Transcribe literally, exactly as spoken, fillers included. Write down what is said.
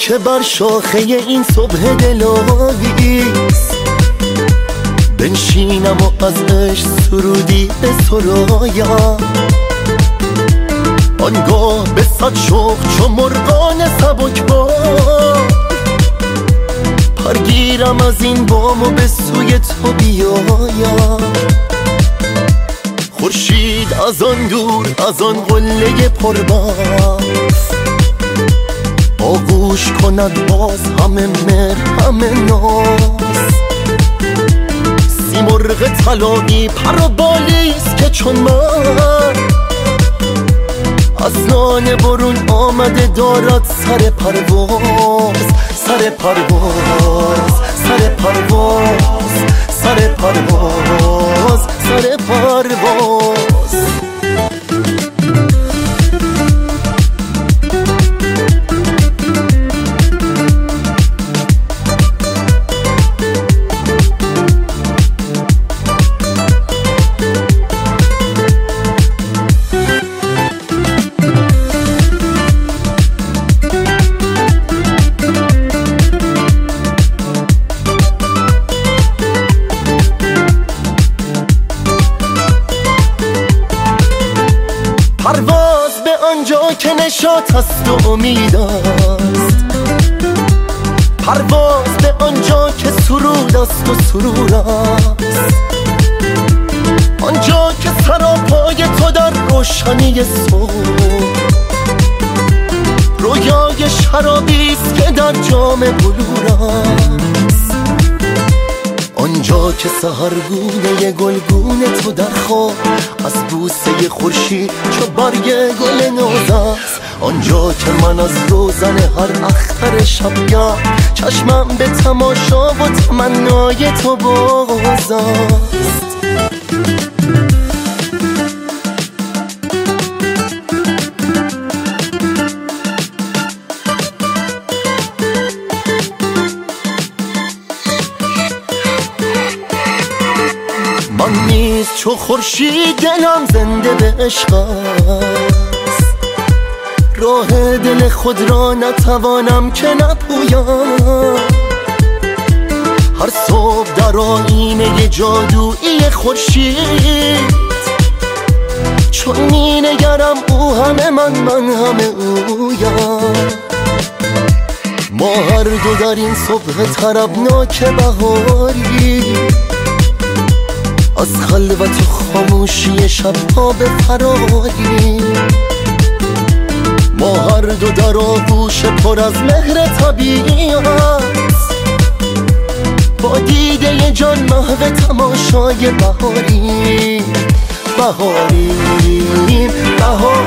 که بر شاخه این صبح دلاویز بنشینم و از عشق سرودی به سرایم، آنگاه به صد شوق چو مرغان سبکبار پرگیرم از این بام و به سوی تو بیایم. خورشید از آن دور از آن قله پربرف آغوش کند باز همه مهر همه ناز. سیمرغ طلایی پر و بالیست که چون من از لانه برون آمده دارد سر پرواز، سر پرواز، سر پرواز، سر پرواز، سر پرواز. پرواز به آنجا که نشاط است و امید است، پرواز به آنجا که سرود است و سرور است، آنجا که سراپای تو در روشنی صبح رویای شرابی است که در جام بلور است، آنجا که سحرگونه گلگون تو در خواب از بوسه خورشید چو برگ گل ناز است، آنجا که من از روزن هر اختر شبگرد چشمم به تماشا و تمنای تو باز است. من نیز چو خورشید دلم زنده به عشق است، راه دل خود را نتوانم که نپویم. هر صبح در آیینه جادویی خورشید چون می نگرم او همه من من همه اویم. ما هر دو در این صبح طربناک بهاری از خلوت و خاموشی شبها به فراری، ما هر دو در آغوش پر از مهر طبیعی است، با دیده جان محو تماشای بهاری بهاری بهاری.